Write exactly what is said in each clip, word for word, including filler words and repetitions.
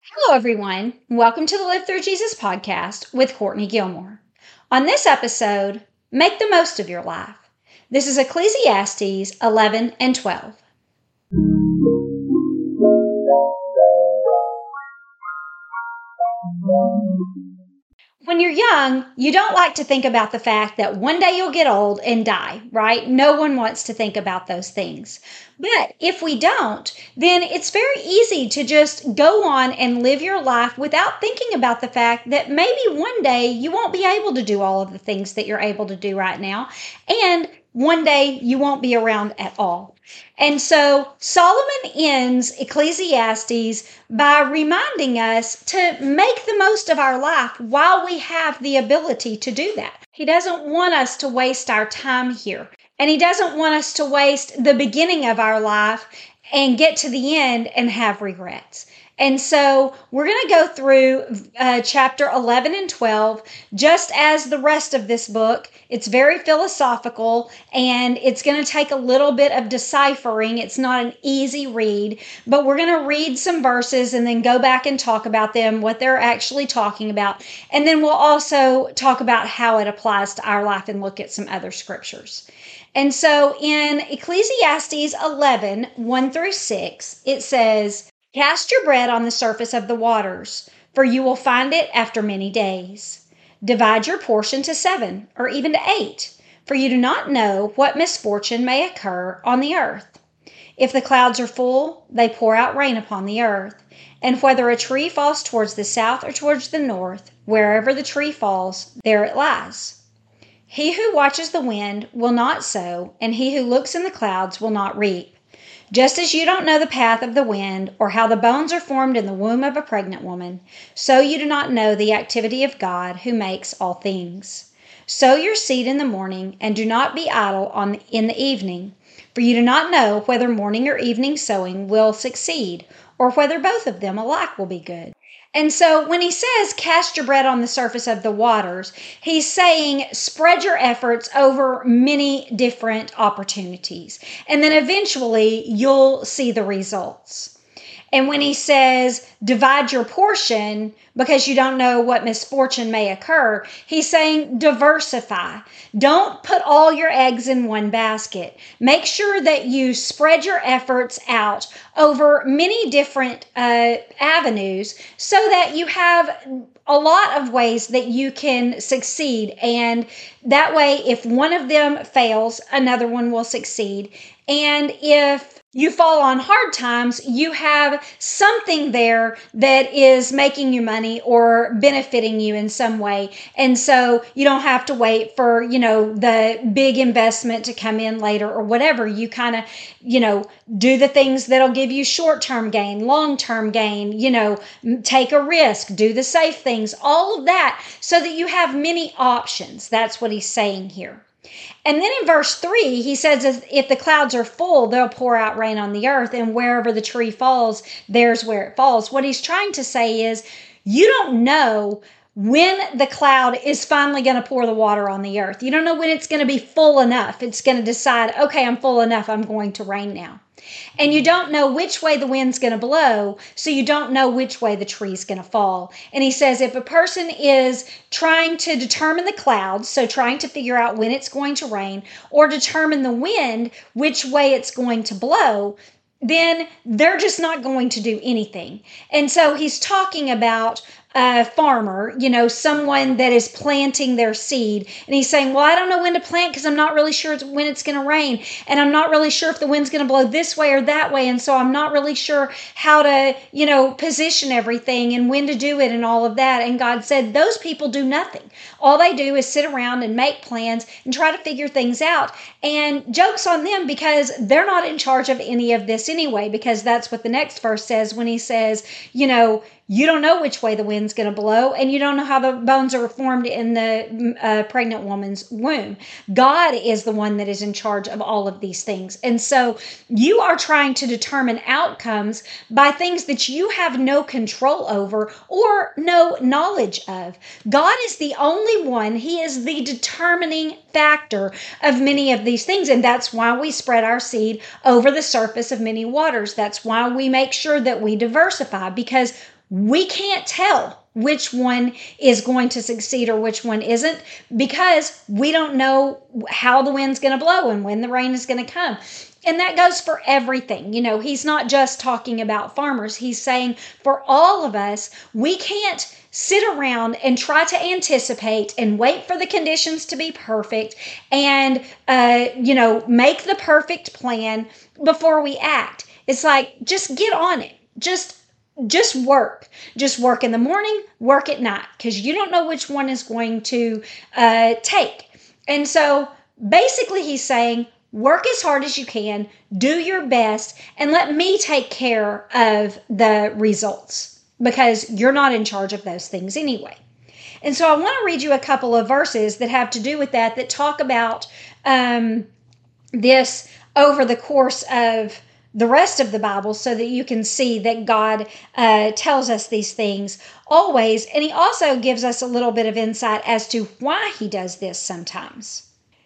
Hello, everyone. Welcome to the Live Through Jesus podcast with Courtney Gilmore. On this episode, make the most of your life. This is Ecclesiastes eleven and twelve. When you're young, you don't like to think about the fact that one day you'll get old and die, right? No one wants to think about those things. But if we don't, then it's very easy to just go on and live your life without thinking about the fact that maybe one day you won't be able to do all of the things that you're able to do right now. And one day you won't be around at all. And so Solomon ends Ecclesiastes by reminding us to make the most of our life while we have the ability to do that. He doesn't want us to waste our time here. And he doesn't want us to waste the beginning of our life and get to the end and have regrets. And so we're going to go through uh, chapter eleven and twelve, just as the rest of this book. It's very philosophical, and it's going to take a little bit of deciphering. It's not an easy read, but we're going to read some verses and then go back and talk about them, what they're actually talking about. And then we'll also talk about how it applies to our life and look at some other scriptures. And so in Ecclesiastes eleven, one through six, it says, "Cast your bread on the surface of the waters, for you will find it after many days. Divide your portion to seven, or even to eight, for you do not know what misfortune may occur on the earth. If the clouds are full, they pour out rain upon the earth. And whether a tree falls towards the south or towards the north, wherever the tree falls, there it lies. He who watches the wind will not sow, and he who looks in the clouds will not reap. Just as you don't know the path of the wind or how the bones are formed in the womb of a pregnant woman, so you do not know the activity of God who makes all things. Sow your seed in the morning and do not be idle on in the evening, for you do not know whether morning or evening sowing will succeed, or whether both of them alike will be good." And so when he says cast your bread on the surface of the waters, he's saying spread your efforts over many different opportunities. And then eventually you'll see the results. And when he says divide your portion because you don't know what misfortune may occur, he's saying diversify. Don't put all your eggs in one basket. Make sure that you spread your efforts out over many different uh, avenues so that you have a lot of ways that you can succeed. And that way, if one of them fails, another one will succeed. And if you fall on hard times, you have something there that is making you money or benefiting you in some way. And so you don't have to wait for, you know, the big investment to come in later or whatever. You kind of, you know, do the things that'll give you short-term gain, long-term gain, you know, take a risk, do the safe things, all of that so that you have many options. That's what he's saying here. And then in verse three, he says, if the clouds are full, they'll pour out rain on the earth, and wherever the tree falls, there's where it falls. What he's trying to say is, you don't know when the cloud is finally going to pour the water on the earth. You don't know when it's going to be full enough. It's going to decide, okay, I'm full enough, I'm going to rain now. And you don't know which way the wind's going to blow, so you don't know which way the tree's going to fall. And he says if a person is trying to determine the clouds, so trying to figure out when it's going to rain, or determine the wind, which way it's going to blow, then they're just not going to do anything. And so he's talking about a farmer, you know, someone that is planting their seed. And he's saying, well, I don't know when to plant because I'm not really sure when it's going to rain. And I'm not really sure if the wind's going to blow this way or that way. And so I'm not really sure how to, you know, position everything and when to do it and all of that. And God said, those people do nothing. All they do is sit around and make plans and try to figure things out. And joke's on them because they're not in charge of any of this anyway, because that's what the next verse says when he says, you know, you don't know which way the wind's going to blow, and you don't know how the bones are formed in the uh, pregnant woman's womb. God is the one that is in charge of all of these things. And so you are trying to determine outcomes by things that you have no control over or no knowledge of. God is the only one. He is the determining factor of many of these things. And that's why we spread our seed over the surface of many waters. That's why we make sure that we diversify, because we can't tell which one is going to succeed or which one isn't, because we don't know how the wind's going to blow and when the rain is going to come. And that goes for everything. You know, he's not just talking about farmers. He's saying for all of us, we can't sit around and try to anticipate and wait for the conditions to be perfect and, uh, you know, make the perfect plan before we act. It's like, just get on it. Just just work. Just work in the morning, work at night, because you don't know which one is going to uh, take. And so basically he's saying, work as hard as you can, do your best, and let me take care of the results, because you're not in charge of those things anyway. And so I want to read you a couple of verses that have to do with that, that talk about um, this over the course of the rest of the Bible, so that you can see that God uh, tells us these things always. And he also gives us a little bit of insight as to why he does this sometimes.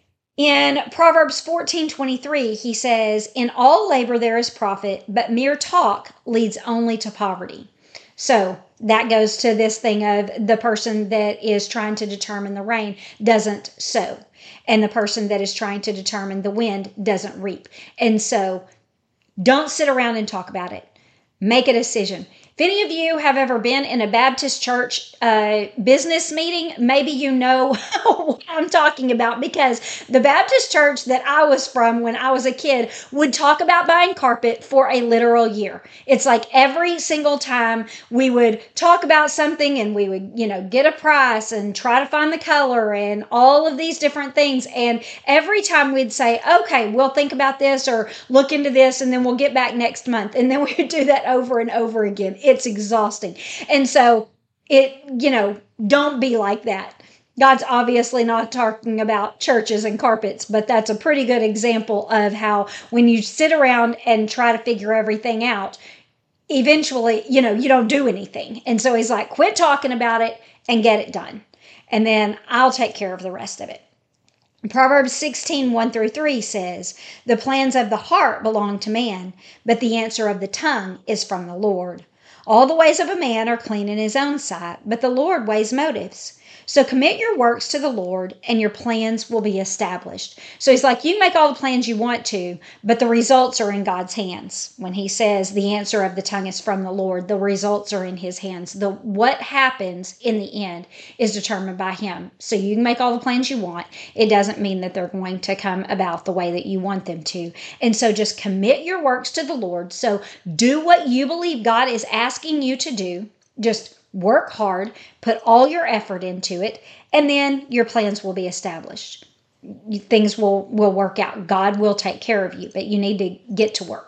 In Proverbs fourteen twenty-three, he says, "In all labor there is profit, but mere talk leads only to poverty." So that goes to this thing of the person that is trying to determine the rain doesn't sow, and the person that is trying to determine the wind doesn't reap. And so don't sit around and talk about it. Make a decision. If any of you have ever been in a Baptist church uh, business meeting, maybe you know what I'm talking about, because the Baptist church that I was from when I was a kid would talk about buying carpet for a literal year. It's like every single time we would talk about something and we would, you know, get a price and try to find the color and all of these different things. And every time we'd say, okay, we'll think about this or look into this, and then we'll get back next month. And then we would do that over and over again. It's exhausting. And so it, you know, don't be like that. God's obviously not talking about churches and carpets, but that's a pretty good example of how when you sit around and try to figure everything out, eventually, you know, you don't do anything. And so he's like, quit talking about it and get it done. And then I'll take care of the rest of it. Proverbs sixteen, one through three says, "The plans of the heart belong to man, but the answer of the tongue is from the Lord. All the ways of a man are clean in his own sight, but the Lord weighs motives. So commit your works to the Lord, and your plans will be established." So he's like, you can make all the plans you want to, but the results are in God's hands. When he says the answer of the tongue is from the Lord, the results are in his hands. The what happens in the end is determined by him. So you can make all the plans you want. It doesn't mean that they're going to come about the way that you want them to. And so just commit your works to the Lord. So do what you believe God is asking you to do. Just work hard, put all your effort into it, and then your plans will be established. Things will, will work out. God will take care of you, but you need to get to work.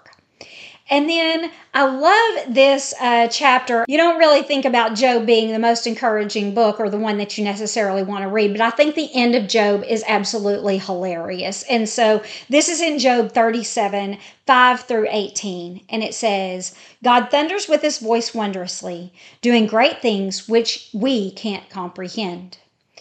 And then I love this uh, chapter. You don't really think about Job being the most encouraging book or the one that you necessarily want to read, but I think the end of Job is absolutely hilarious. And so this is in Job thirty-seven, five through eighteen. And it says, "God thunders with his voice wondrously, doing great things which we can't comprehend.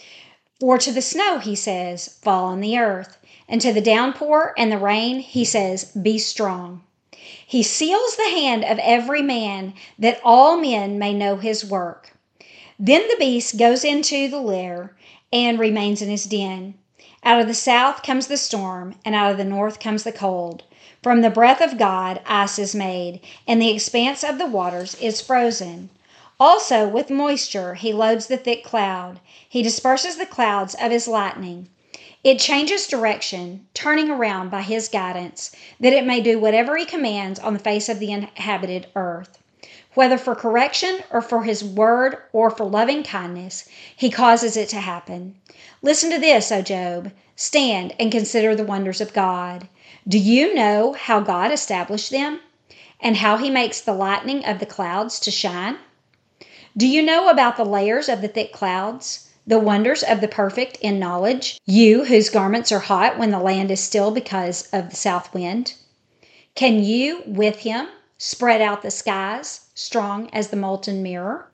For to the snow, he says, fall on the earth, and to the downpour and the rain, he says, be strong. He seals the hand of every man, that all men may know his work. Then the beast goes into the lair and remains in his den. Out of the south comes the storm, and out of the north comes the cold. From the breath of God ice is made, and the expanse of the waters is frozen. Also with moisture he loads the thick cloud. He disperses the clouds of his lightning. It changes direction, turning around by his guidance, that it may do whatever he commands on the face of the inhabited earth. Whether for correction or for his word or for loving kindness, he causes it to happen. Listen to this, O Job. Stand and consider the wonders of God. Do you know how God established them, and how he makes the lightning of the clouds to shine? Do you know about the layers of the thick clouds, the wonders of the perfect in knowledge, you whose garments are hot when the land is still because of the south wind? Can you, with him, spread out the skies, strong as the molten mirror?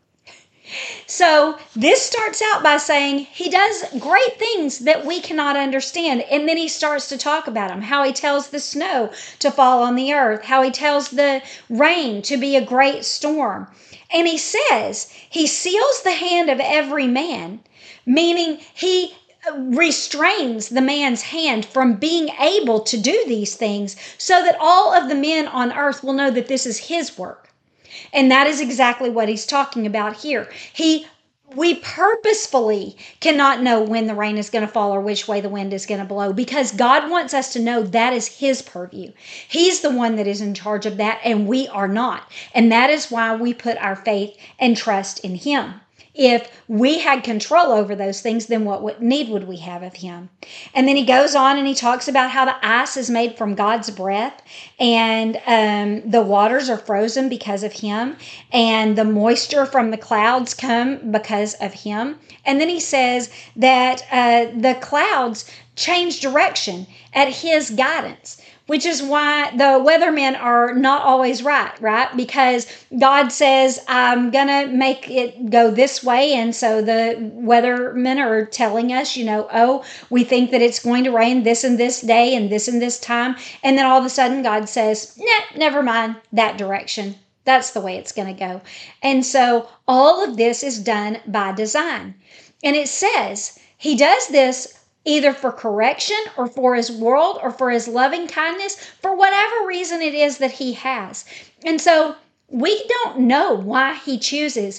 So this starts out by saying he does great things that we cannot understand. And then he starts to talk about them, how he tells the snow to fall on the earth, how he tells the rain to be a great storm. And he says he seals the hand of every man, meaning he restrains the man's hand from being able to do these things so that all of the men on earth will know that this is his work. And that is exactly what he's talking about here. He we purposefully cannot know when the rain is going to fall or which way the wind is going to blow because God wants us to know that is his purview. He's the one that is in charge of that, and we are not. And that is why we put our faith and trust in him. If we had control over those things, then what need would we have of him? And then he goes on and he talks about how the ice is made from God's breath, and um, the waters are frozen because of him, and the moisture from the clouds come because of him. And then he says that uh, the clouds change direction at his guidance, which is why the weathermen are not always right, right? Because God says, I'm going to make it go this way. And so the weathermen are telling us, you know, oh, we think that it's going to rain this and this day and this and this time. And then all of a sudden God says, nah, never mind that direction. That's the way it's going to go. And so all of this is done by design. And it says he does this either for correction or for his world or for his loving kindness, for whatever reason it is that he has. And so we don't know why he chooses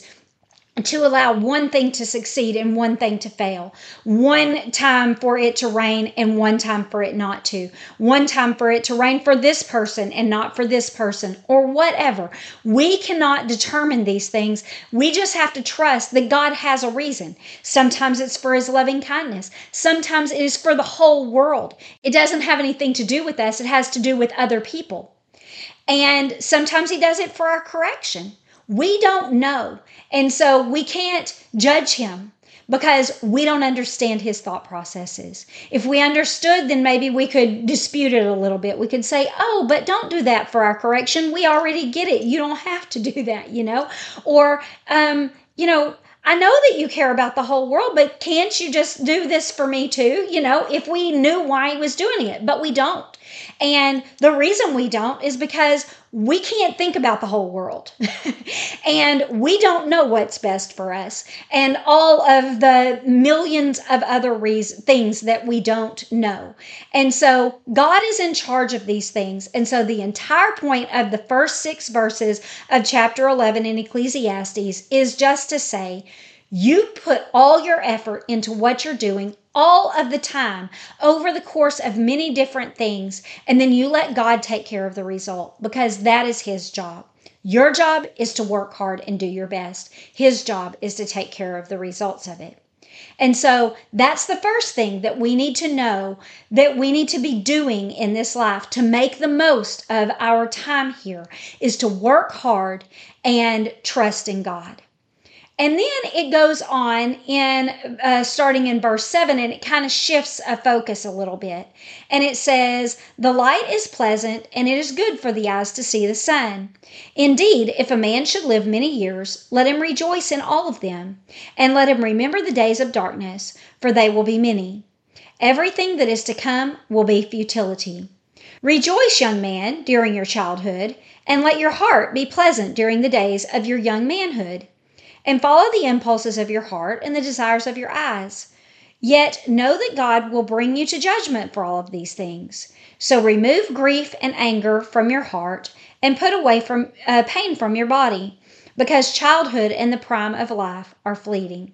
to allow one thing to succeed and one thing to fail. One time for it to rain and one time for it not to. One time for it to rain for this person and not for this person, or whatever. We cannot determine these things. We just have to trust that God has a reason. Sometimes it's for his loving kindness. Sometimes it is for the whole world. It doesn't have anything to do with us. It has to do with other people. And sometimes he does it for our correction. We don't know. And so we can't judge him because we don't understand his thought processes. If we understood, then maybe we could dispute it a little bit. We could say, oh, but don't do that for our correction. We already get it. You don't have to do that, you know? Or, um, you know, I know that you care about the whole world, but can't you just do this for me too? You know, if we knew why he was doing it, but we don't. And the reason we don't is because we can't think about the whole world and we don't know what's best for us and all of the millions of other reasons, things that we don't know. And so God is in charge of these things. And so the entire point of the first six verses of chapter eleven in Ecclesiastes is just to say, you put all your effort into what you're doing all of the time over the course of many different things, and then you let God take care of the result because that is his job. Your job is to work hard and do your best. His job is to take care of the results of it. And so that's the first thing that we need to know that we need to be doing in this life to make the most of our time here is to work hard and trust in God. And then it goes on in uh, starting in verse seven, and it kind of shifts a focus a little bit. And it says, the light is pleasant, and it is good for the eyes to see the sun. Indeed, if a man should live many years, let him rejoice in all of them, and let him remember the days of darkness, for they will be many. Everything that is to come will be futility. Rejoice, young man, during your childhood, and let your heart be pleasant during the days of your young manhood. And follow the impulses of your heart and the desires of your eyes. Yet know that God will bring you to judgment for all of these things. So remove grief and anger from your heart and put away from uh, pain from your body, because childhood and the prime of life are fleeting.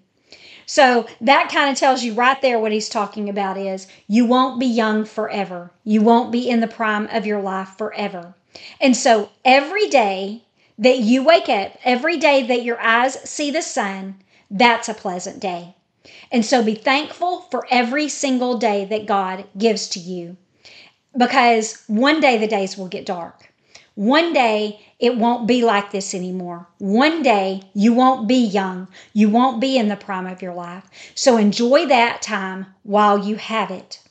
So that kind of tells you right there what he's talking about is you won't be young forever. You won't be in the prime of your life forever. And so every day that you wake up, every day that your eyes see the sun, that's a pleasant day. And so be thankful for every single day that God gives to you, because one day the days will get dark. One day it won't be like this anymore. One day you won't be young. You won't be in the prime of your life. So enjoy that time while you have it.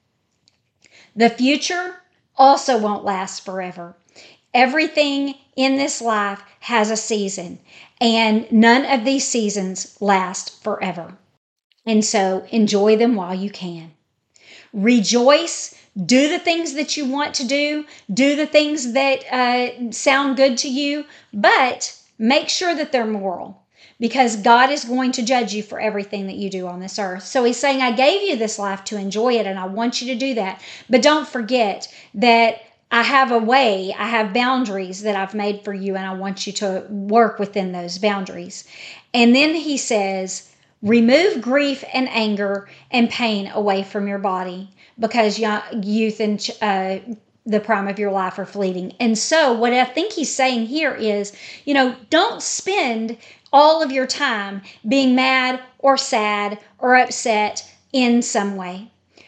The future also won't last forever. Everything in this life has a season, and none of these seasons last forever. And so enjoy them while you can. Rejoice. Do the things that you want to do. Do the things that uh, sound good to you, but make sure that they're moral, because God is going to judge you for everything that you do on this earth. So he's saying, I gave you this life to enjoy it, and I want you to do that. But don't forget that I have a way, I have boundaries that I've made for you, and I want you to work within those boundaries. And then he says, remove grief and anger and pain away from your body, because youth and uh, the prime of your life are fleeting. And so what I think he's saying here is, you know, don't spend all of your time being mad or sad or upset in some way,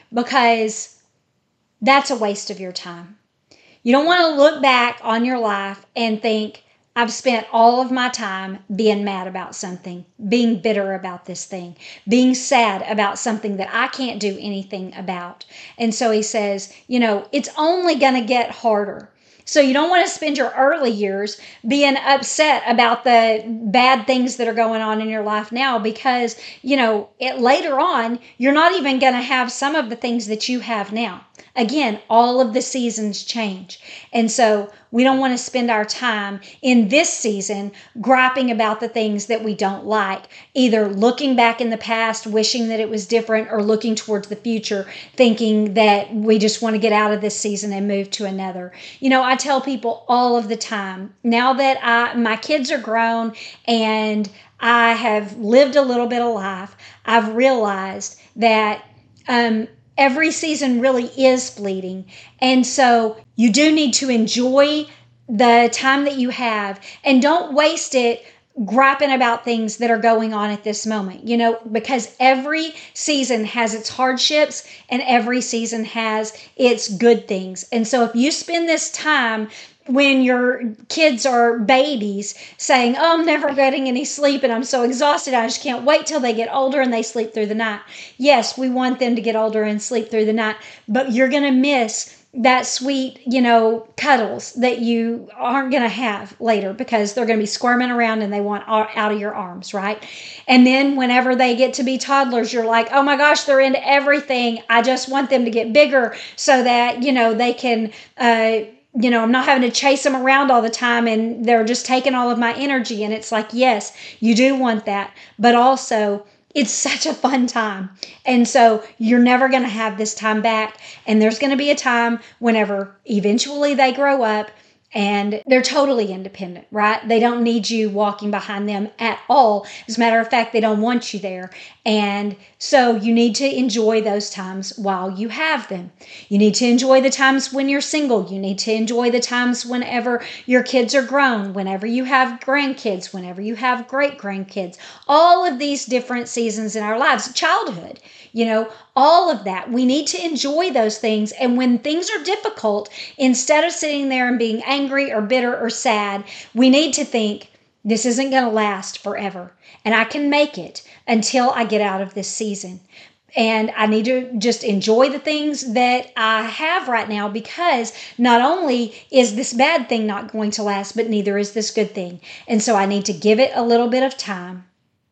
because that's a waste of your time. You don't want to look back on your life and think, I've spent all of my time being mad about something, being bitter about this thing, being sad about something that I can't do anything about. And so he says, you know, it's only going to get harder. So you don't want to spend your early years being upset about the bad things that are going on in your life now, because, you know, it, later on, you're not even going to have some of the things that you have now. Again, all of the seasons change. And so we don't want to spend our time in this season griping about the things that we don't like, either looking back in the past, wishing that it was different, or looking towards the future, thinking that we just want to get out of this season and move to another. You know, I tell people all of the time, now that I my kids are grown and I have lived a little bit of life, I've realized that um, every season really is fleeting. And so you do need to enjoy the time that you have, and don't waste it griping about things that are going on at this moment, you know, because every season has its hardships and every season has its good things. And so if you spend this time when your kids are babies saying, oh, I'm never getting any sleep and I'm so exhausted, I just can't wait till they get older and they sleep through the night. Yes, we want them to get older and sleep through the night, but you're going to miss that sweet, you know, cuddles that you aren't going to have later, because they're going to be squirming around and they want out of your arms, right? And then whenever they get to be toddlers, you're like, oh my gosh, they're into everything. I just want them to get bigger so that, you know, they can, uh, you know, I'm not having to chase them around all the time and they're just taking all of my energy. And it's like, yes, you do want that, but also it's such a fun time. And so you're never going to have this time back. And there's going to be a time whenever eventually they grow up and they're totally independent, right? They don't need you walking behind them at all. As a matter of fact, they don't want you there. And so you need to enjoy those times while you have them. You need to enjoy the times when you're single. You need to enjoy the times whenever your kids are grown, whenever you have grandkids, whenever you have great grandkids. All of these different seasons in our lives, childhood, you know, all of that. We need to enjoy those things. And when things are difficult, instead of sitting there and being angry or bitter or sad, we need to think, this isn't going to last forever. And I can make it until I get out of this season. And I need to just enjoy the things that I have right now, because not only is this bad thing not going to last, but neither is this good thing. And so I need to give it a little bit of time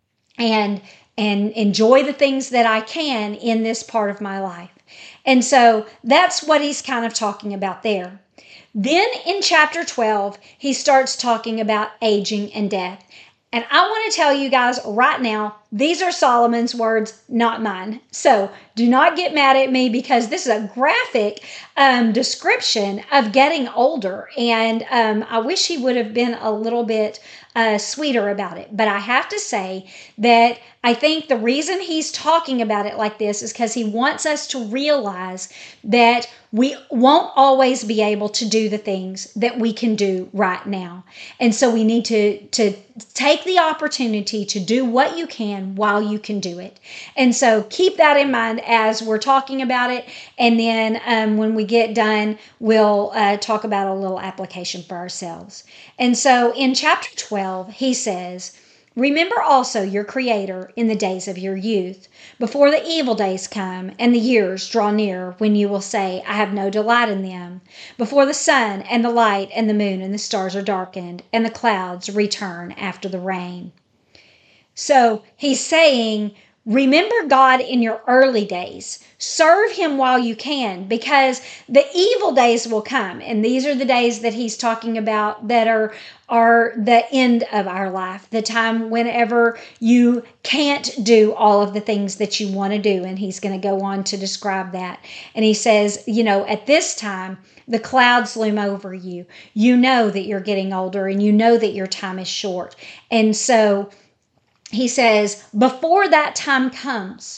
and and enjoy the things that I can in this part of my life. And so that's what he's kind of talking about there. Then in chapter twelve, he starts talking about aging and death. And I want to tell you guys right now, these are Solomon's words, not mine. So do not get mad at me, because this is a graphic um, description of getting older. And um, I wish he would have been a little bit uh, sweeter about it. But I have to say that I think the reason he's talking about it like this is because he wants us to realize that we won't always be able to do the things that we can do right now. And so we need to, to take the opportunity to do what you can while you can do it. And so keep that in mind as we're talking about it. And then um, when we get done, we'll uh, talk about a little application for ourselves. And so in chapter twelve, he says, remember also your Creator in the days of your youth, before the evil days come and the years draw near when you will say, I have no delight in them, before the sun and the light and the moon and the stars are darkened and the clouds return after the rain. So he's saying, Remember God in your early days. Serve him while you can, because the evil days will come. And these are the days that he's talking about that are are the end of our life, the time whenever you can't do all of the things that you want to do. And he's going to go on to describe that. And he says, you know, at this time, the clouds loom over you. You know that you're getting older and you know that your time is short. And so he says, before that time comes,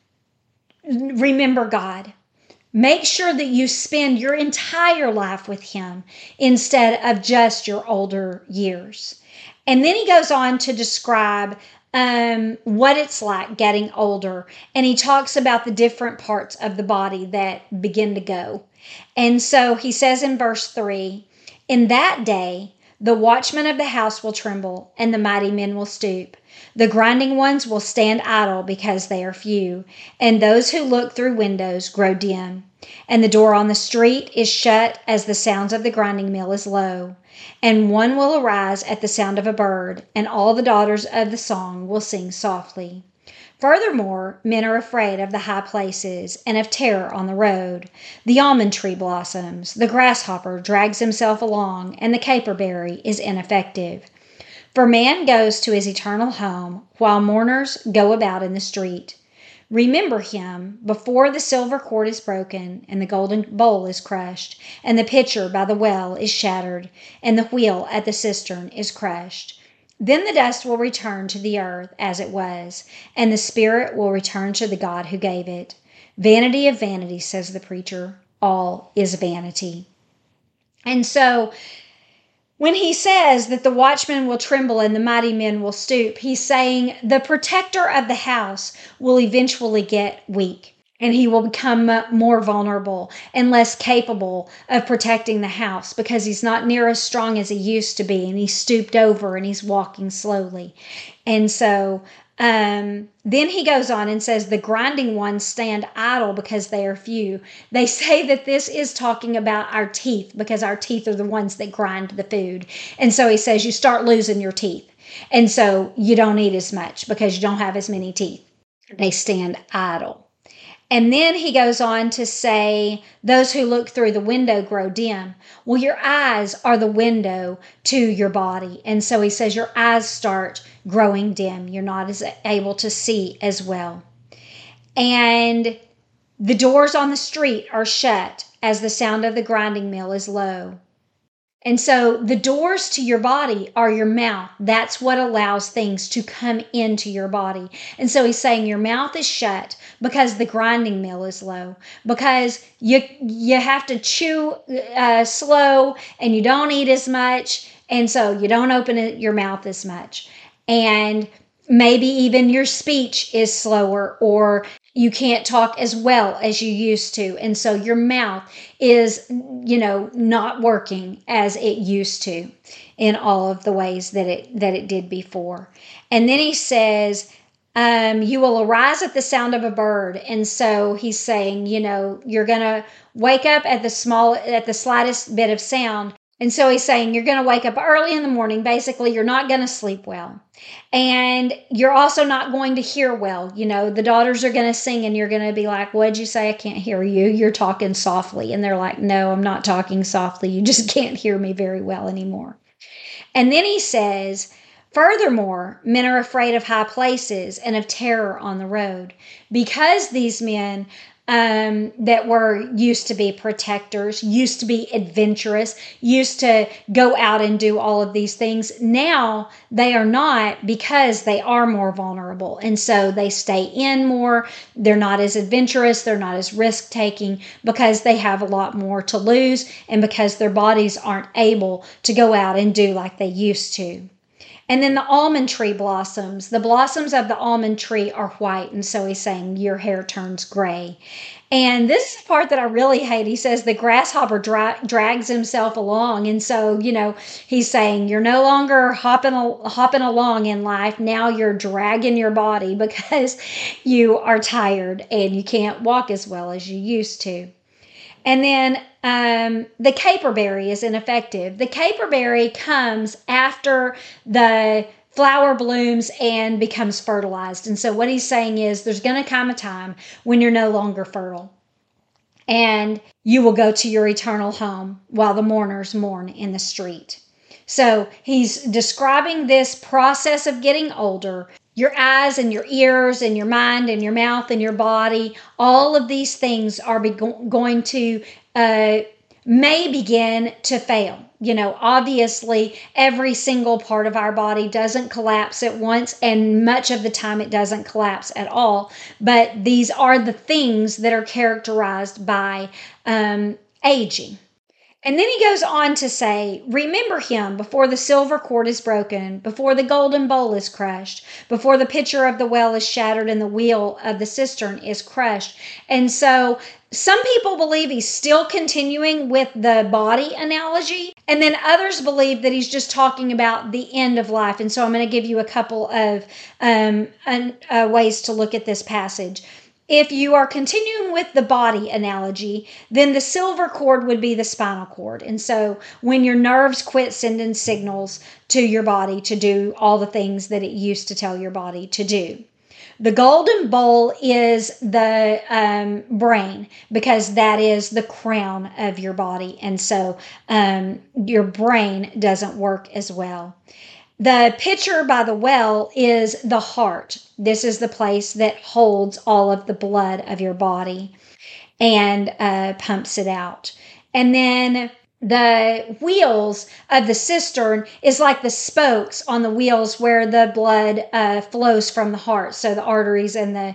remember God. Make sure that you spend your entire life with him instead of just your older years. And then he goes on to describe um, what it's like getting older. And he talks about the different parts of the body that begin to go. And so he says in verse three, in that day, the watchmen of the house will tremble, and the mighty men will stoop. The grinding ones will stand idle because they are few, and those who look through windows grow dim. And the door on the street is shut as the sounds of the grinding mill is low. And one will arise at the sound of a bird, and all the daughters of the song will sing softly. Furthermore, men are afraid of the high places and of terror on the road. The almond tree blossoms, the grasshopper drags himself along, and the caperberry is ineffective. For man goes to his eternal home, while mourners go about in the street. Remember him before the silver cord is broken, and the golden bowl is crushed, and the pitcher by the well is shattered, and the wheel at the cistern is crushed. Then the dust will return to the earth as it was, and the spirit will return to the God who gave it. Vanity of vanity, says the preacher, all is vanity. And so when he says that the watchmen will tremble and the mighty men will stoop, he's saying the protector of the house will eventually get weak. And he will become more vulnerable and less capable of protecting the house because he's not near as strong as he used to be. And he's stooped over and he's walking slowly. And so um, then he goes on and says, the grinding ones stand idle because they are few. They say that this is talking about our teeth because our teeth are the ones that grind the food. And so he says, you start losing your teeth. And so you don't eat as much because you don't have as many teeth. They stand idle. And then he goes on to say, those who look through the window grow dim. Well, your eyes are the window to your body. And so he says your eyes start growing dim. You're not as able to see as well. And the doors on the street are shut as the sound of the grinding mill is low. And so the doors to your body are your mouth. That's what allows things to come into your body. And so he's saying your mouth is shut because the grinding mill is low, because you you have to chew uh, slow and you don't eat as much. And so you don't open it, your mouth as much. And maybe even your speech is slower, or you can't talk as well as you used to. And so your mouth is, you know, not working as it used to in all of the ways that it that it did before. And then he says, um, you will arise at the sound of a bird. And so he's saying, you know, you're going to wake up at the small, at the slightest bit of sound. And so he's saying you're going to wake up early in the morning. Basically, you're not going to sleep well. And you're also not going to hear well. You know, the daughters are going to sing and you're going to be like, what'd you say? I can't hear you. You're talking softly. And they're like, no, I'm not talking softly. You just can't hear me very well anymore. And then he says, furthermore, men are afraid of high places and of terror on the road, because these men Um, that were used to be protectors, used to be adventurous, used to go out and do all of these things. Now they are not, because they are more vulnerable. And so they stay in more. They're not as adventurous. They're not as risk taking because they have a lot more to lose and because their bodies aren't able to go out and do like they used to. And then the almond tree blossoms. The blossoms of the almond tree are white. And so he's saying your hair turns gray. And this is the part that I really hate. He says the grasshopper dra- drags himself along. And so, you know, he's saying you're no longer hopping, al- hopping along in life. Now you're dragging your body because you are tired and you can't walk as well as you used to. And then um, the caperberry is ineffective. The caperberry comes after the flower blooms and becomes fertilized. And so what he's saying is there's going to come a time when you're no longer fertile, and you will go to your eternal home while the mourners mourn in the street. So he's describing this process of getting older. Your eyes and your ears and your mind and your mouth and your body, all of these things are be- going to, uh, may begin to fail. You know, obviously, every single part of our body doesn't collapse at once, and much of the time it doesn't collapse at all. But these are the things that are characterized by um, aging. And then he goes on to say, remember him before the silver cord is broken, before the golden bowl is crushed, before the pitcher of the well is shattered and the wheel of the cistern is crushed. And so some people believe he's still continuing with the body analogy, and then others believe that he's just talking about the end of life. And so I'm going to give you a couple of um, uh, ways to look at this passage. If you are continuing with the body analogy, then the silver cord would be the spinal cord. And so when your nerves quit sending signals to your body to do all the things that it used to tell your body to do. The golden bowl is the um, brain, because that is the crown of your body. And so um, your brain doesn't work as well. The pitcher by the well is the heart. This is the place that holds all of the blood of your body and uh, pumps it out. And then the wheels of the cistern is like the spokes on the wheels where the blood uh, flows from the heart. So the arteries and the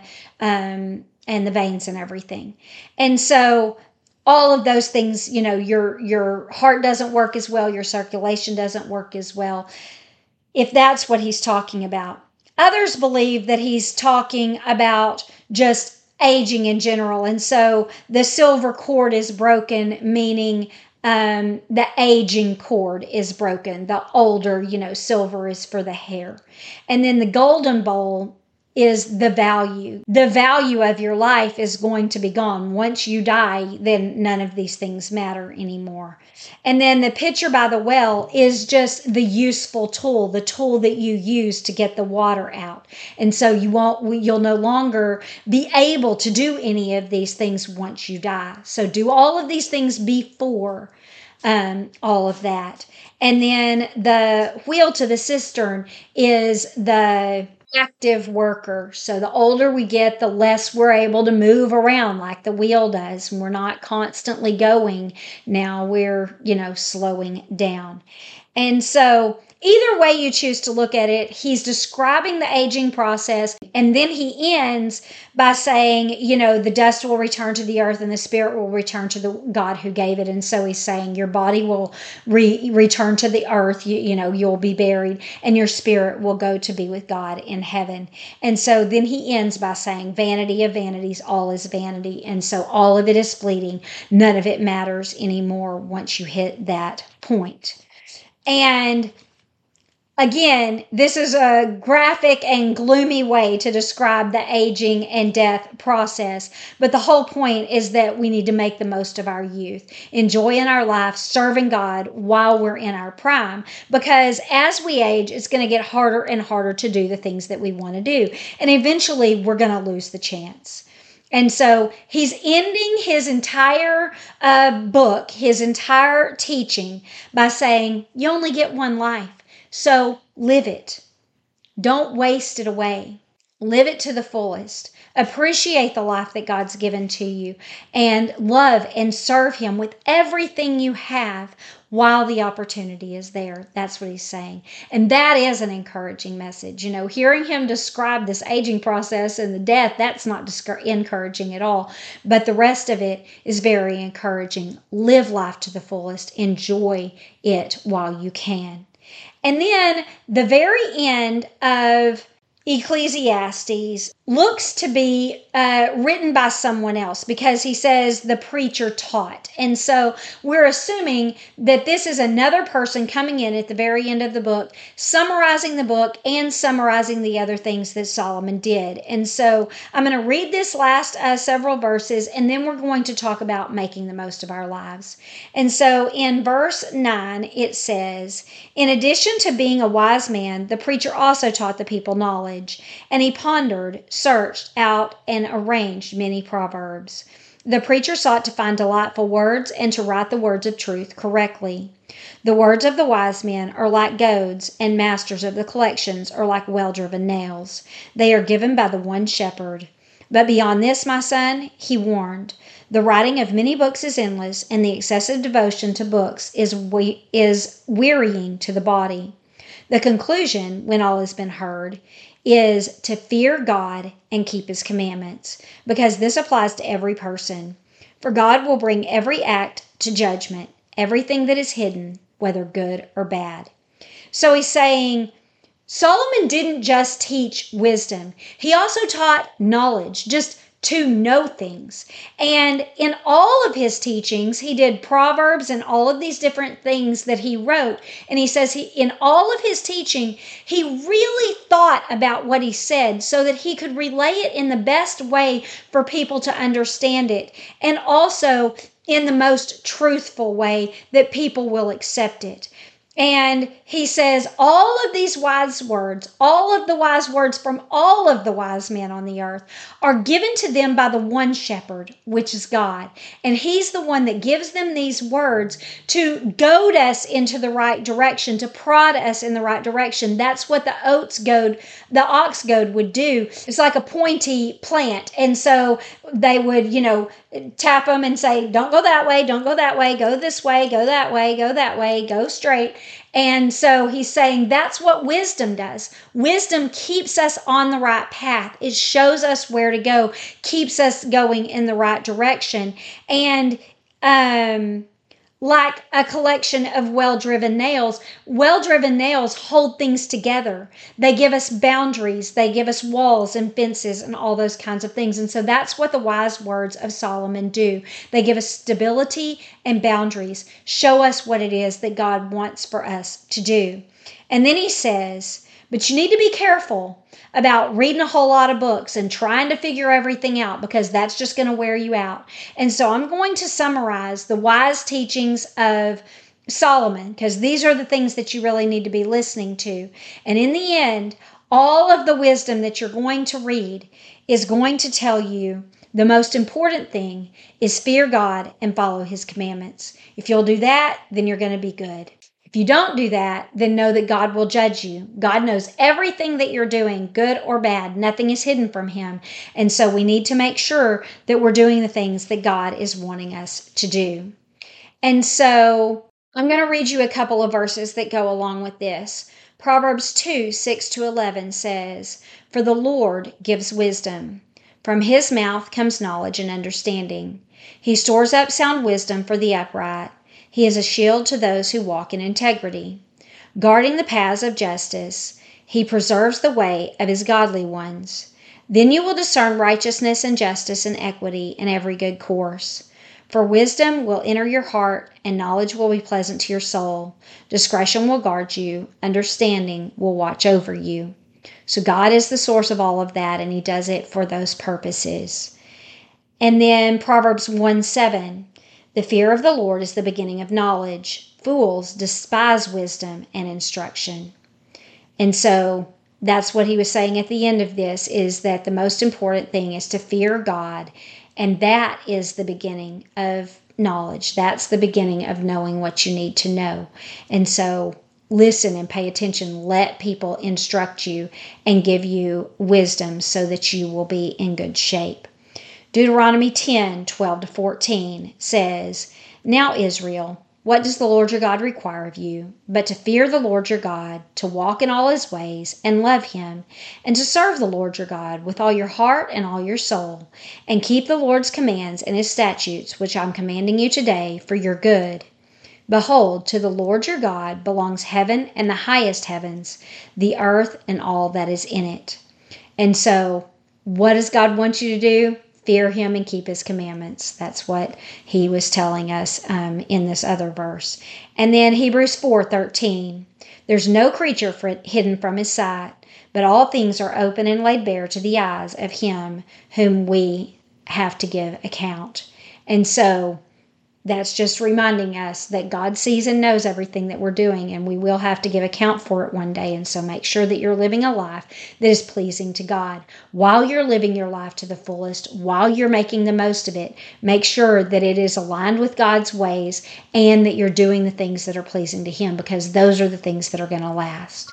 um, and the veins and everything. And so all of those things, you know, your your heart doesn't work as well, your circulation doesn't work as well, if that's what he's talking about. Others believe that he's talking about just aging in general. And so the silver cord is broken, meaning um, the aging cord is broken. The older, you know, silver is for the hair. And then the golden bowl is the value. The value of your life is going to be gone. Once you die, then none of these things matter anymore. And then the pitcher by the well is just the useful tool, the tool that you use to get the water out. And so you won't, you'll no longer be able to do any of these things once you die. So do all of these things before um, all of that. And then the wheel to the cistern is the active worker. So the older we get, the less we're able to move around like the wheel does. We're not constantly going. Now we're, you know, slowing down. And so either way you choose to look at it, he's describing the aging process. And then he ends by saying, you know, the dust will return to the earth and the spirit will return to the God who gave it. And so he's saying your body will re- return to the earth. You, you know, you'll be buried and your spirit will go to be with God in heaven. And so then he ends by saying, vanity of vanities, all is vanity. And so all of it is fleeting. None of it matters anymore once you hit that point. And again, this is a graphic and gloomy way to describe the aging and death process. But the whole point is that we need to make the most of our youth, enjoying our life, serving God while we're in our prime. Because as we age, it's going to get harder and harder to do the things that we want to do. And eventually, we're going to lose the chance. And so he's ending his entire uh, book, his entire teaching by saying, you only get one life. So live it. Don't waste it away. Live it to the fullest. Appreciate the life that God's given to you and love and serve him with everything you have while the opportunity is there. That's what he's saying. And that is an encouraging message. You know, hearing him describe this aging process and the death, that's not discour- encouraging at all. But the rest of it is very encouraging. Live life to the fullest. Enjoy it while you can. And then the very end of Ecclesiastes looks to be uh, written by someone else because he says the preacher taught. And so we're assuming that this is another person coming in at the very end of the book, summarizing the book and summarizing the other things that Solomon did. And so I'm going to read this last uh, several verses, and then we're going to talk about making the most of our lives. And so in verse nine, it says, in addition to being a wise man, the preacher also taught the people knowledge. And he pondered, searched out, and arranged many proverbs. The preacher sought to find delightful words and to write the words of truth correctly. The words of the wise men are like goads, and masters of the collections are like well-driven nails. They are given by the one shepherd. But beyond this, my son, he warned, the writing of many books is endless, and the excessive devotion to books is we- is wearying to the body. The conclusion, when all has been heard, is to fear God and keep his commandments, because this applies to every person. For God will bring every act to judgment, everything that is hidden, whether good or bad. So he's saying, Solomon didn't just teach wisdom. He also taught knowledge, just to know things. And in all of his teachings, he did Proverbs and all of these different things that he wrote. And he says he, in all of his teaching, he really thought about what he said so that he could relay it in the best way for people to understand it. And also in the most truthful way that people will accept it. And he says all of these wise words, all of the wise words from all of the wise men on the earth are given to them by the one shepherd, which is God. And he's the one that gives them these words to goad us into the right direction, to prod us in the right direction. That's what the oats goad, the ox goad would do. It's like a pointy plant. And so they would, you know, tap them and say, don't go that way, don't go that way, go this way, go that way, go that way, go straight. And so he's saying that's what wisdom does. Wisdom keeps us on the right path. It shows us where to go, keeps us going in the right direction. And um, like a collection of well-driven nails, well-driven nails hold things together. They give us boundaries. They give us walls and fences and all those kinds of things. And so that's what the wise words of Solomon do. They give us stability and boundaries, show us what it is that God wants for us to do. And then he says, but you need to be careful about reading a whole lot of books and trying to figure everything out, because that's just going to wear you out. And so I'm going to summarize the wise teachings of Solomon, because these are the things that you really need to be listening to. And in the end, all of the wisdom that you're going to read is going to tell you the most important thing is fear God and follow his commandments. If you'll do that, then you're going to be good. If you don't do that, then know that God will judge you. God knows everything that you're doing, good or bad. Nothing is hidden from him. And so we need to make sure that we're doing the things that God is wanting us to do. And so I'm going to read you a couple of verses that go along with this. Proverbs two, six to eleven says, for the Lord gives wisdom. From his mouth comes knowledge and understanding. He stores up sound wisdom for the upright. He is a shield to those who walk in integrity. Guarding the paths of justice, he preserves the way of his godly ones. Then you will discern righteousness and justice and equity in every good course. For wisdom will enter your heart, and knowledge will be pleasant to your soul. Discretion will guard you. Understanding will watch over you. So God is the source of all of that, and he does it for those purposes. And then Proverbs one seven. The fear of the Lord is the beginning of knowledge. Fools despise wisdom and instruction. And so that's what he was saying at the end of this, is that the most important thing is to fear God. And that is the beginning of knowledge. That's the beginning of knowing what you need to know. And so listen and pay attention. Let people instruct you and give you wisdom so that you will be in good shape. Deuteronomy ten, twelve to fourteen says, now Israel, what does the Lord your God require of you, but to fear the Lord your God, to walk in all his ways and love him, and to serve the Lord your God with all your heart and all your soul, and keep the Lord's commands and his statutes, which I'm commanding you today for your good. Behold, to the Lord your God belongs heaven and the highest heavens, the earth and all that is in it. And so what does God want you to do? Fear him and keep his commandments. That's what he was telling us um, in this other verse. And then Hebrews four thirteen. There's no creature for, hidden from his sight, but all things are open and laid bare to the eyes of him whom we have to give account. And so that's just reminding us that God sees and knows everything that we're doing, and we will have to give account for it one day. And so make sure that you're living a life that is pleasing to God. While you're living your life to the fullest, while you're making the most of it, make sure that it is aligned with God's ways and that you're doing the things that are pleasing to him, because those are the things that are going to last.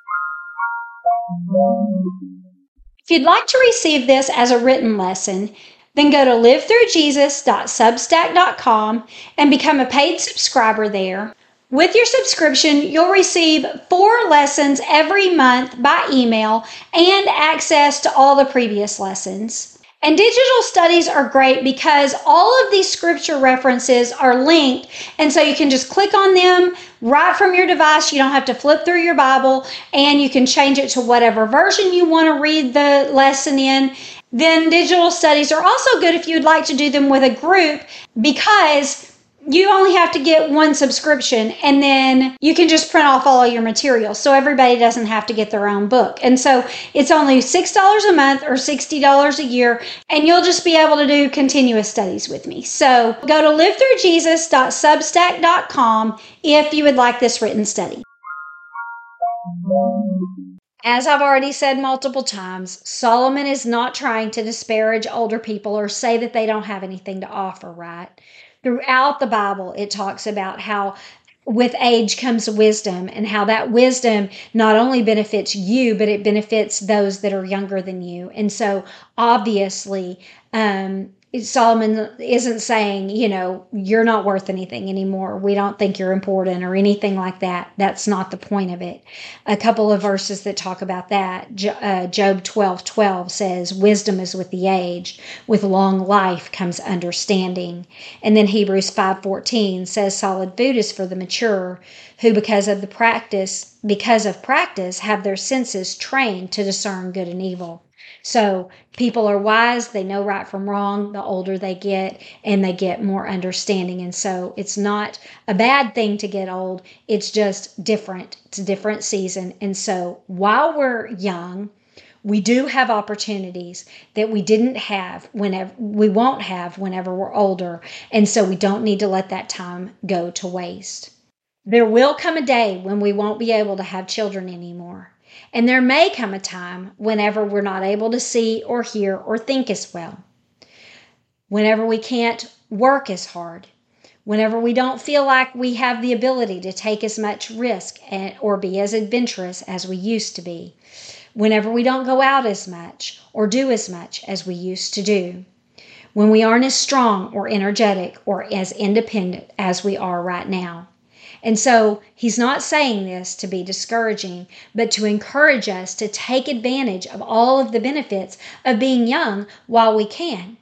If you'd like to receive this as a written lesson, then go to live through jesus dot substack dot com and become a paid subscriber there. With your subscription, you'll receive four lessons every month by email and access to all the previous lessons. And digital studies are great because all of these scripture references are linked, and so you can just click on them right from your device. You don't have to flip through your Bible, and you can change it to whatever version you want to read the lesson in. Then digital studies are also good if you'd like to do them with a group, because you only have to get one subscription, and then you can just print off all of your material, so everybody doesn't have to get their own book. And so it's only six dollars a month or sixty dollars a year, and you'll just be able to do continuous studies with me. So go to live through jesus dot substack dot com if you would like this written study. As I've already said multiple times, Solomon is not trying to disparage older people or say that they don't have anything to offer, right? Throughout the Bible, it talks about how with age comes wisdom, and how that wisdom not only benefits you, but it benefits those that are younger than you. And so obviously, um, Solomon isn't saying, you know, you're not worth anything anymore. We don't think you're important or anything like that. That's not the point of it. A couple of verses that talk about that. Uh, Job twelve twelve says, wisdom is with the age. With long life comes understanding. And then Hebrews five fourteen says, solid food is for the mature, who because of the practice, because of practice, have their senses trained to discern good and evil. So people are wise, they know right from wrong the older they get, and they get more understanding. And so it's not a bad thing to get old, it's just different. It's a different season. And so while we're young, we do have opportunities that we didn't have whenever we won't have whenever we're older. And so we don't need to let that time go to waste. There will come a day when we won't be able to have children anymore. And there may come a time whenever we're not able to see or hear or think as well. Whenever we can't work as hard. Whenever we don't feel like we have the ability to take as much risk and, or be as adventurous as we used to be. Whenever we don't go out as much or do as much as we used to do. When we aren't as strong or energetic or as independent as we are right now. And so he's not saying this to be discouraging, but to encourage us to take advantage of all of the benefits of being young while we can.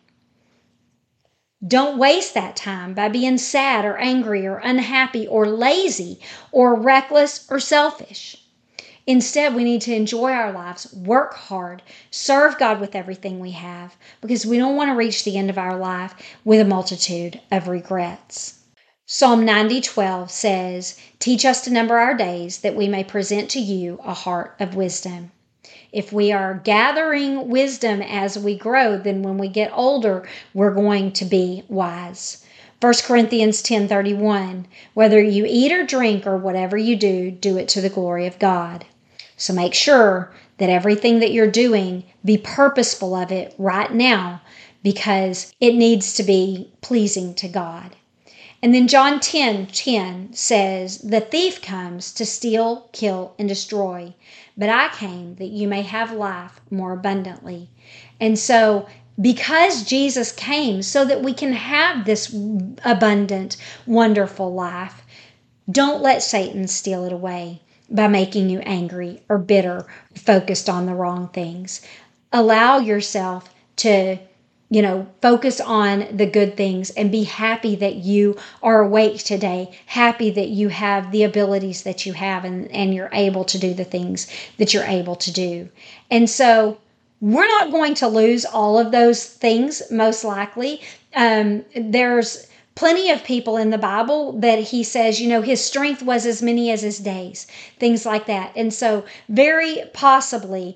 Don't waste that time by being sad or angry or unhappy or lazy or reckless or selfish. Instead, we need to enjoy our lives, work hard, serve God with everything we have, because we don't want to reach the end of our life with a multitude of regrets. Psalm ninety twelve says, teach us to number our days that we may present to you a heart of wisdom. If we are gathering wisdom as we grow, then when we get older, we're going to be wise. First Corinthians ten thirty-one, whether you eat or drink or whatever you do, do it to the glory of God. So make sure that everything that you're doing, be purposeful of it right now, because it needs to be pleasing to God. And then John ten ten says, the thief comes to steal, kill, and destroy, but I came that you may have life more abundantly. And so because Jesus came so that we can have this abundant, wonderful life, don't let Satan steal it away by making you angry or bitter, focused on the wrong things. Allow yourself to You know, focus on the good things and be happy that you are awake today, happy that you have the abilities that you have and, and you're able to do the things that you're able to do. And so We're not going to lose all of those things, most likely. Um, there's plenty of people in the Bible that he says, you know, his strength was as many as his days, things like that. And so, very possibly,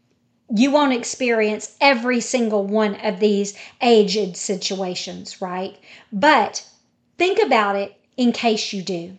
you won't experience every single one of these aged situations, right? But think about it in case you do.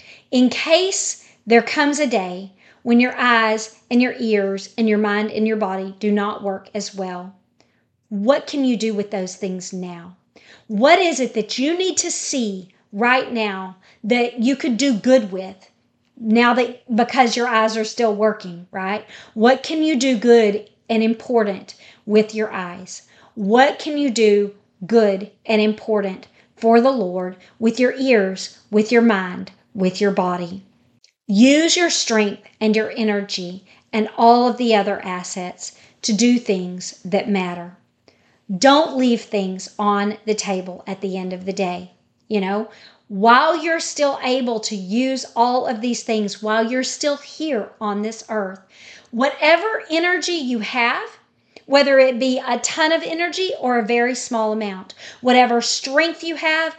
In case there comes a day when your eyes and your ears and your mind and your body do not work as well, what can you do with those things now? What is it that you need to see right now that you could do good with now that because your eyes are still working, right? What can you do good and important with your eyes? What can you do good and important for the Lord with your ears, with your mind, with your body? Use your strength and your energy and all of the other assets to do things that matter. Don't leave things on the table at the end of the day. You know, while you're still able to use all of these things, while you're still here on this earth, whatever energy you have, whether it be a ton of energy or a very small amount, whatever strength you have,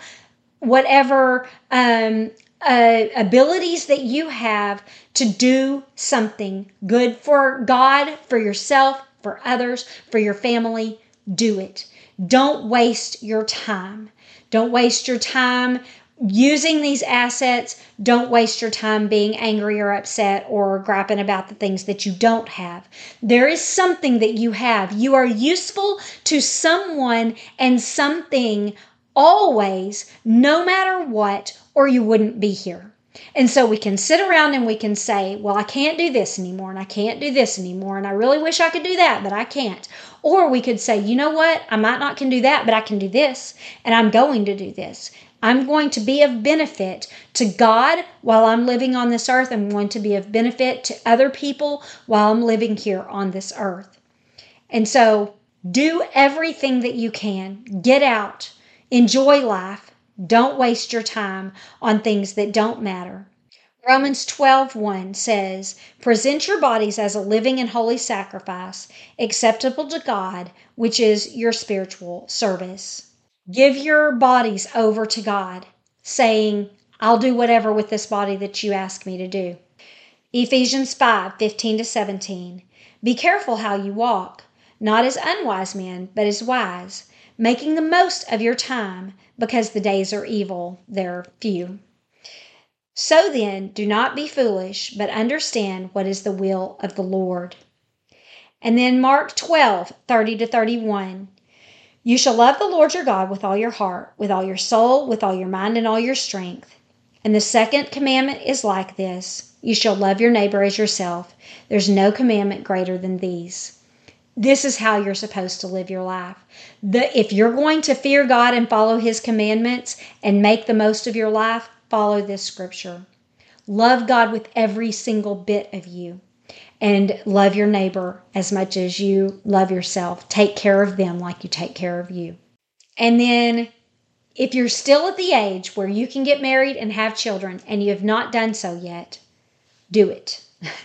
whatever um, uh, abilities that you have to do something good for God, for yourself, for others, for your family, do it. Don't waste your time. Don't waste your time using these assets. Don't waste your time being angry or upset or griping about the things that you don't have. There is something that you have. You are useful to someone and something always, no matter what, or you wouldn't be here. And so we can sit around and we can say, well, I can't do this anymore and I can't do this anymore and I really wish I could do that, but I can't. Or we could say, you know what? I might not can do that, but I can do this and I'm going to do this. I'm going to be of benefit to God while I'm living on this earth. I'm going to be of benefit to other people while I'm living here on this earth. And so do everything that you can. Get out. Enjoy life. Don't waste your time on things that don't matter. Romans twelve one says, present your bodies as a living and holy sacrifice, acceptable to God, which is your spiritual service. Give your bodies over to God, saying, I'll do whatever with this body that you ask me to do. Ephesians five fifteen to seventeen. Be careful how you walk, not as unwise men, but as wise, making the most of your time, because the days are evil, they're few. So then, do not be foolish, but understand what is the will of the Lord. And then Mark twelve thirty to thirty-one. You shall love the Lord your God with all your heart, with all your soul, with all your mind, and all your strength. And the second commandment is like this. You shall love your neighbor as yourself. There's no commandment greater than these. This is how you're supposed to live your life. The, if you're going to fear God and follow his commandments and make the most of your life, follow this scripture. Love God with every single bit of you and love your neighbor as much as you love yourself. Take care of them like you take care of you. And then if you're still at the age where you can get married and have children and you have not done so yet, do it.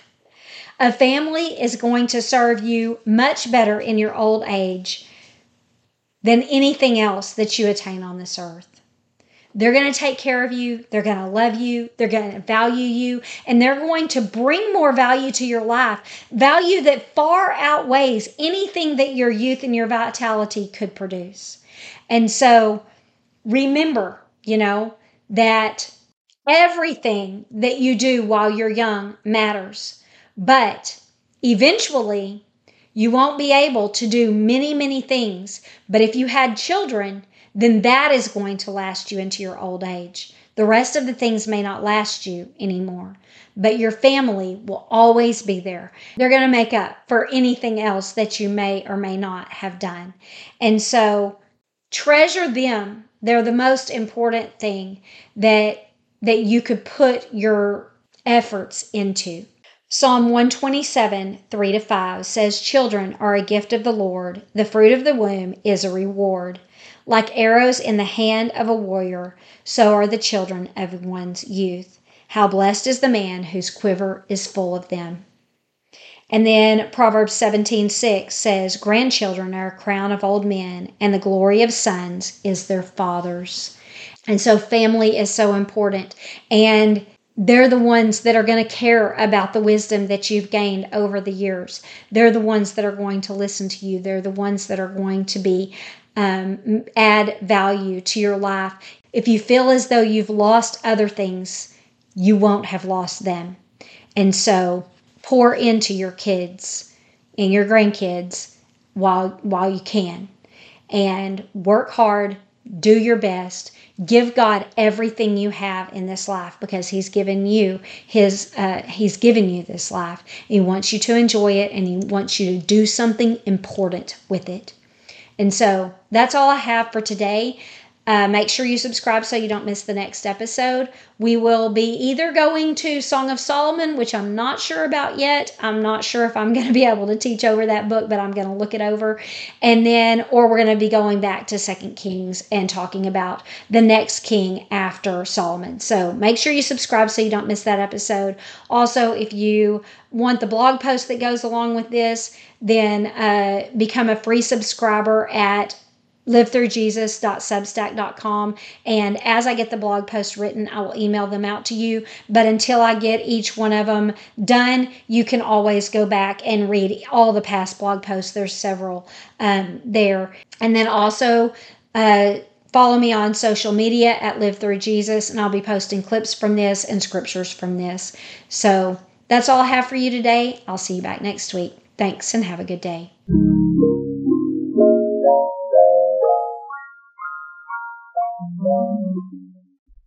A family is going to serve you much better in your old age than anything else that you attain on this earth. They're going to take care of you. They're going to love you. They're going to value you. And they're going to bring more value to your life, value that far outweighs anything that your youth and your vitality could produce. And so remember, you know, that everything that you do while you're young matters. But eventually, you won't be able to do many, many things. But if you had children, then that is going to last you into your old age. The rest of the things may not last you anymore, but your family will always be there. They're going to make up for anything else that you may or may not have done. And so treasure them. They're the most important thing that, that you could put your efforts into. Psalm one twenty-seven, three to five says, children are a gift of the Lord. The fruit of the womb is a reward. Like arrows in the hand of a warrior, so are the children of one's youth. How blessed is the man whose quiver is full of them. And then Proverbs seventeen six says, grandchildren are a crown of old men, and the glory of sons is their fathers. And so family is so important. And they're the ones that are going to care about the wisdom that you've gained over the years. They're the ones that are going to listen to you. They're the ones that are going to be um, add value to your life. If you feel as though you've lost other things, you won't have lost them. And so pour into your kids and your grandkids while while you can, and work hard, do your best, give God everything you have in this life, because he's given you his uh, he's given you this life. He wants you to enjoy it, and he wants you to do something important with it. And so that's all I have for today. Uh, make sure you subscribe so you don't miss the next episode. We will be either going to Song of Solomon, which I'm not sure about yet. I'm not sure if I'm going to be able to teach over that book, but I'm going to look it over. And then, or we're going to be going back to Second Kings and talking about the next king after Solomon. So make sure you subscribe so you don't miss that episode. Also, if you want the blog post that goes along with this, then uh, become a free subscriber at live through jesus dot substack dot com, and as I get the blog posts written, I will email them out to you. But until I get each one of them done, you can always go back and read all the past blog posts. There's several um, there. And then also uh, follow me on social media at Live Through Jesus, and I'll be posting clips from this and scriptures from this. So that's all I have for you today. I'll see you back next week. Thanks, and have a good day. Thank you.